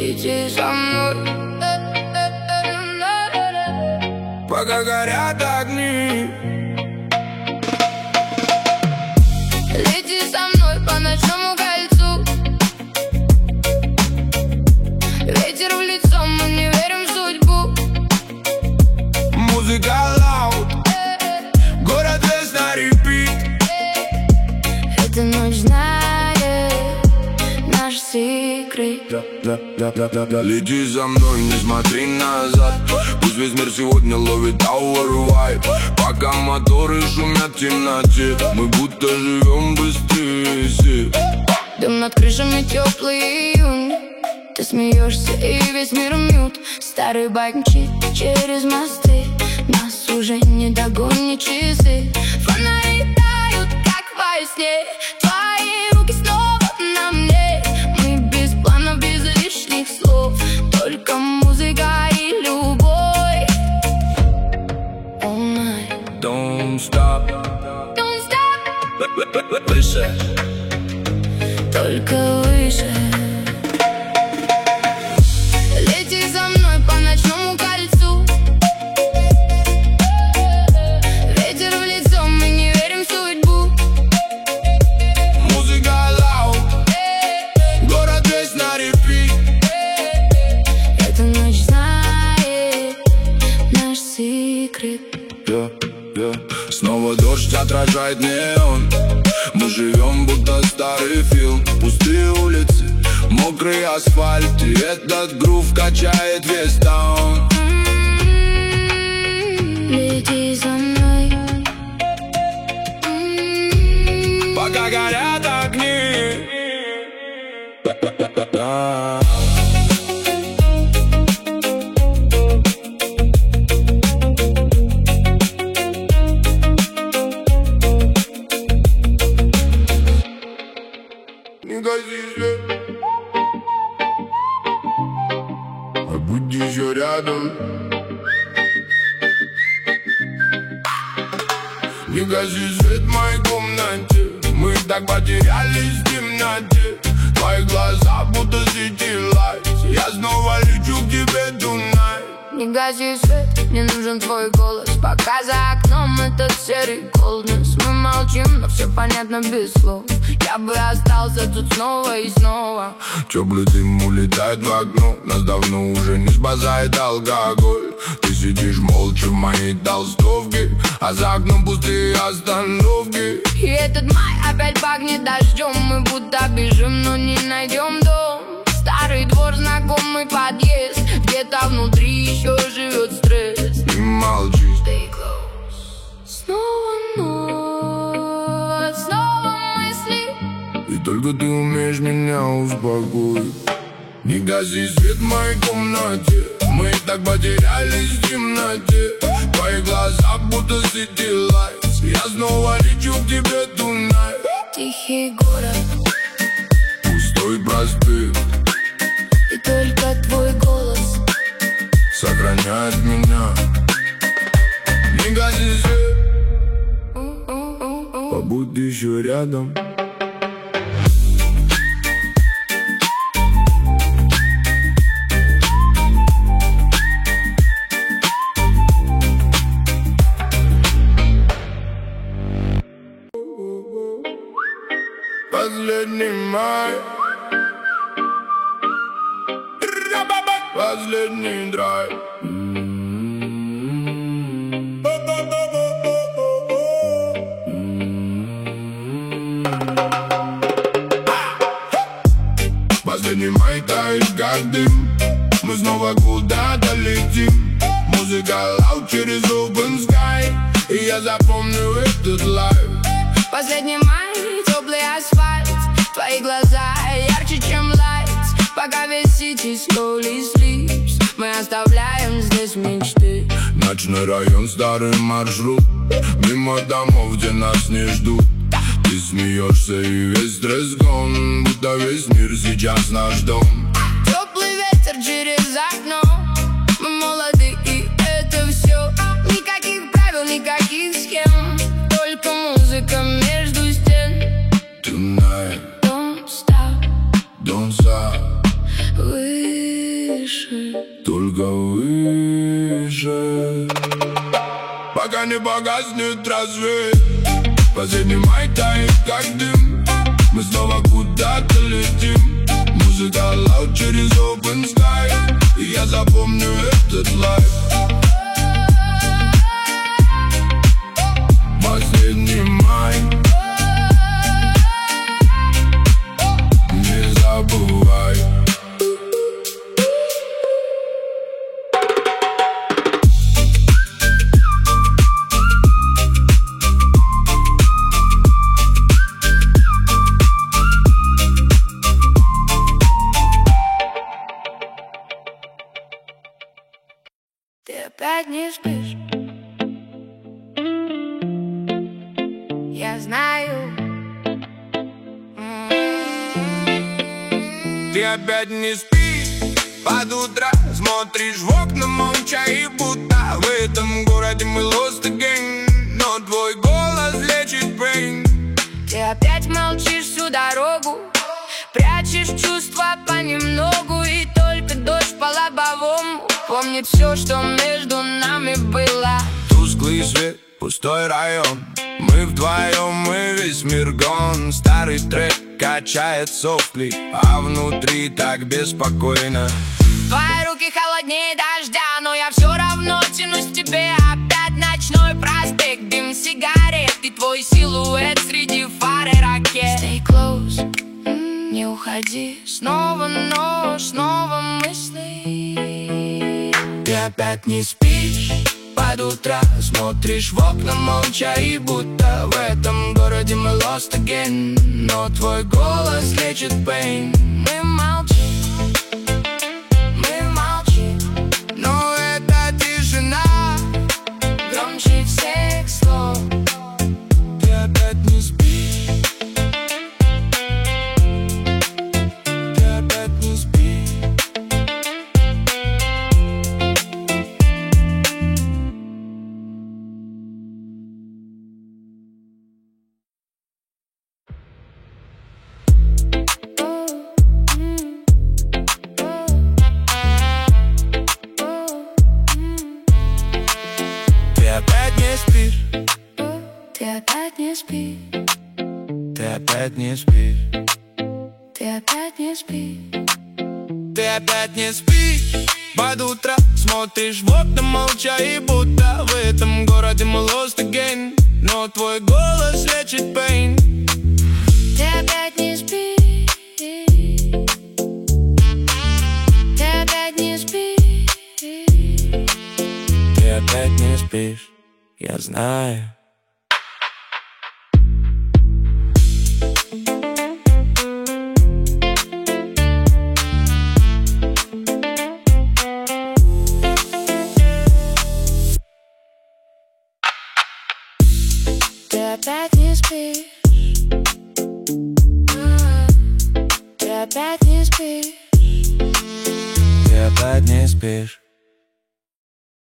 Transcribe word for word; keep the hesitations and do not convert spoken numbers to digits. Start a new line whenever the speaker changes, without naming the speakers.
Лети со мной,
пока горят огни.
лети со мной по ночному кольцу. Ветер в лицо, мы не верим в судьбу.
Музыка лаут, город весь на репит.
Эта ночь знает наш секрет.
Да, да, да, да, да, да. Лети за мной, не смотри назад. Пусть весь мир сегодня ловит our vibe. Пока моторы шумят в темноте, мы будто живем быстрее.
Дым над крышами, теплый июнь. Ты смеешься и весь мир мьют. Старый байк мчит через мосты. Нас уже не догонят часы. Фонари тают, как во сне. Твои руки снова на мне. Мы без планов, без лишних слов. Только музыка и любовь. All night.
Don't stop,
Don't stop.
выше.
Только выше. Лети за мной по ночному кольцу. Ветер в лицо, мы не верим в судьбу.
Музыка лаут, город весь на репит.
Эта ночь знает наш секрет.
Yeah, yeah. Снова дождь отражает неон. Мы живем будто старый фильм. Пустые улицы, мокрый асфальт. И этот грув качает весь таун.
Лети за мной,
Пока горят огни. Да. Не гаси свет, а будь еще рядом. Не гаси свет в моей комнате. Мы так потерялись в темноте. Твои глаза будто сети лайт. Я снова лечу к тебе tonight.
не гаси свет, мне нужен твой голос. Пока за окном этот серый колднес. Мы молчим, но все понятно без слов. Я бы остался тут снова и снова.
Теплый дым улетает в окно. Нас давно уже не спасает алкоголь. Ты сидишь молча в моей толстовке, а за окном пустые остановки.
И этот май опять пахнет дождем. Мы будто бежим, но не найдем дом. Старый двор, знакомый подъезд. Где-то внутри еще живет стресс.
Не молчи.
Stay close. Снова ночь, снова мысли.
И только ты умеешь меня успокоить. Не гаси свет в моей комнате. Мы так потерялись в темноте. Твои глаза будто сети лайт. Я снова лечу к тебе tonight.
Тихий город,
Пустой проспект
и только твой голос
сохраняет меня. Не гаси свет, побудь еще рядом. Последний май, последний драйв. Последний май тает как дым. Мы снова куда-то летим. Музыка лаут через open sky. И я запомню этот лайв.
Последний май, теплый асфальт. Твои глаза ярче, чем лайт. Пока весь сити slowly sleeps. Мы оставляем здесь мечты.
Ночной район, старый маршрут. Мимо домов, где нас не ждут. Ты смеешься и весь стресс гон. Будто весь мир сейчас наш дом.
Теплый ветер через окно. Мы молоды и это все. Никаких правил, никаких схем. Только музыка между стен.
Tonight,
Don't stop,
don't stop.
we выше,
только выше. Пока не погаснет рассвет, последний май тает как дым. Мы снова куда-то летим. Музыка лаут через open sky, и я запомню этот лайф. Последний май, не забывай.
Ты опять не спишь, я знаю.
Ты опять не спишь, под утро смотришь в окна молча, и будто в этом городе мы lost again. Но твой голос лечит pain.
Ты опять молчишь всю дорогу, прячешь чувства понемногу, и только дождь по лобовому помнит все, что между нами было.
Тусклый свет, пустой район, мы вдвоем, мы весь мир гон. Старый трек качает софтли, а внутри так беспокойно.
Твои руки холоднее дождя, но я все равно тянусь к тебе. Опять ночной проспект, дым сигарет и твой силуэт среди фар и ракет. Stay close, mm, не уходи. Снова ночь, снова мысли.
Ты опять не спишь, под утро смотришь в окна молча, и будто в этом городе мы lost again. Но твой голос лечит pain.
Мы молчим, мы молчим,
но эта тишина
громче всех слов.
Ты опять не спишь, ты опять не спишь. Ты опять не спишь,
Ты опять не спишь,
ты опять не спишь.
ты опять не спишь.
Ты опять не спишь, под утро смотришь в окна молча, и будто в этом городе мы lost again. Но твой голос лечит pain.
Ты опять не спишь, ты опять не спишь.
Ты опять не спишь, я знаю.
Ты опять не спишь, ты опять не спишь.
Ты опять не спишь.